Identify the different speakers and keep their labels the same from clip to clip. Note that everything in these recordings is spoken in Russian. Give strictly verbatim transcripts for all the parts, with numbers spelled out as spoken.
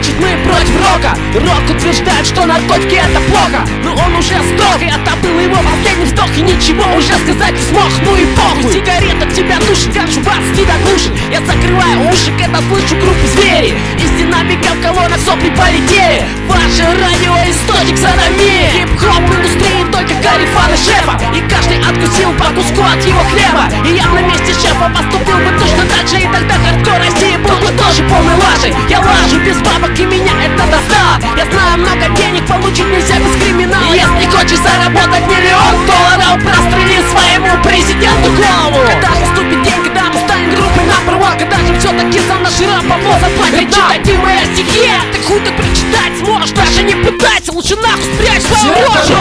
Speaker 1: значит мы против рока. Рок утверждает, что наркотики это плохо, но он уже сдох, и это был его последний вздох. И ничего уже сказать не смог, ну и похуй. Сигарета тебя душит, как бас тебя глушит. Я закрываю уши, когда слышу группу звери. Из динамиков колонок сопли полетели. Ваше радио источник садомии. Хип-хоп индустрии только карифаны шефа, и каждый откусил по куску от его хлеба. И я на месте шефа поступил бы точно так же, и тогда хардкор России был бы тоже полной лажей. Я лажу без бабок, и меня это достало. Я знаю, много денег получить нельзя без криминала. Если хочешь заработать миллион долларов, прострели своему президенту голову. Когда же наступит день, когда мы станем группой number one, когда же все-таки за наши рэп бабло заплатят нам. Читайте моя стихия, ты хуй так прочитать сможешь, даже не пытайся, лучше нахуй спрячь свою рожу.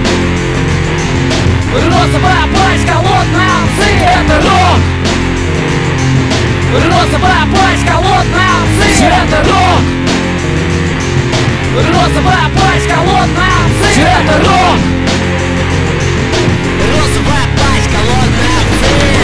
Speaker 1: Розовая пасть, холодная овцы, это рок. Розовая пасть, холодная овцы, это рок. Розовая пасть, холодная овцы, это рок. Розовая пасть, холодная овцы.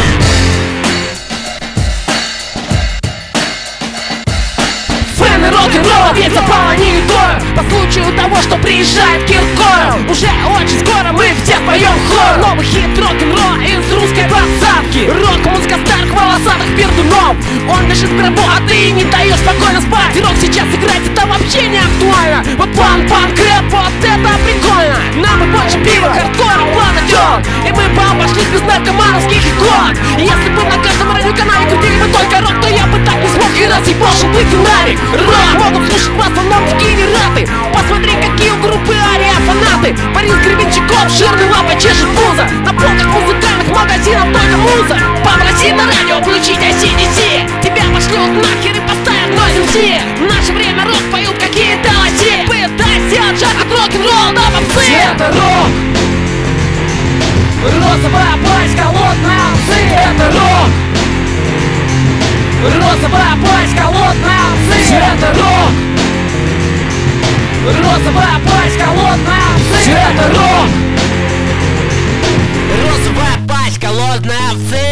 Speaker 1: Фэны рок-н-ролла ведь запало не идою по случаю того, что приезжает Киркоров. Уже очень скоро мы все поем хор. Новый хит рок-н-ролла из русской двадцатки. Рок-музыка старых волосатых пердунов. Он дышит в гробу, а ты не даешь спокойно спать. Рок сейчас играть, это вообще не актуально. Вот панк-панк рэп, вот это прикольно. Нам и больше пива, хардкора, плата тёк. И мы бы обошлись без наркомановских икон. И если бы на каждом радиоканале крутили бы только рок, то я бы так не смог и разъебошил бы динамик. Рок могут слушать в основном дегенераты. Посмотри, какие у группы Ария фанаты. Борис Гребенщиков, жирный лапой чешет пузо. На полках музыкальных магазинов только муза. Попроси на радио включить эй си ди си. Тебя пошлют нахер и поставят нойз эм си. В наше время рок поют какие-то лоси. Пытаясь сделать жарк от рок-н-ролл до попсы. Это рок. Розовая пасть, холодная овцы, это рок. Розовая пасть, холодная овцы, это рок. Розовая пасть, холодная овцы, это рок. Розовая пасть, холодная овцы.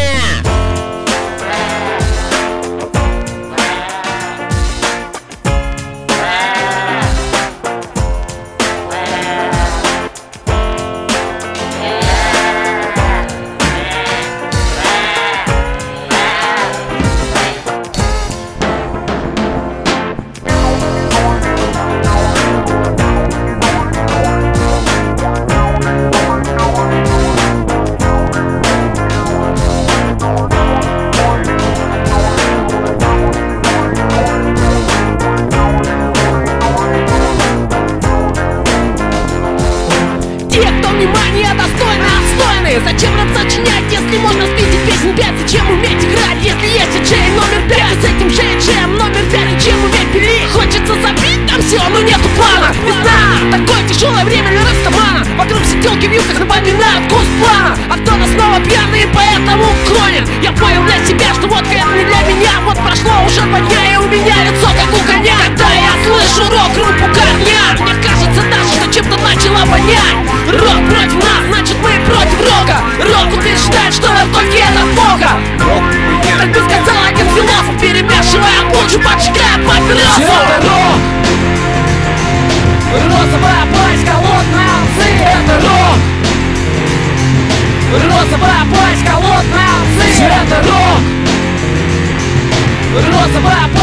Speaker 1: Зачем рэп сочинять, если можно спиздить песню пять? Зачем уметь играть, если есть диджей номер пять? С этим же джем номер пять, чем уметь пилить? Хочется забить там все, но нету плана. Весна, такое тяжелое время для растамана. Вокруг сиделки в юбках напоминают госплана. А кто-то снова пьяный и поэтому клонит. Я понял для себя, что водка это не для меня. Вот прошло уже два дня и у меня лицо как у коня. Когда я слышу рок-группу Корня, мне кажется даже, что чем-то начало вонять. Рок против нас, значит мы против рока. Рок утверждает, что наркотики это плохо. Так бы сказал один философ, перемешивая лучше, поджигая папиросу. Это рок. Розовая пасть, холодная овцы, это рок. Розовая пасть, холодная овцы, это рок. Розовая пасть.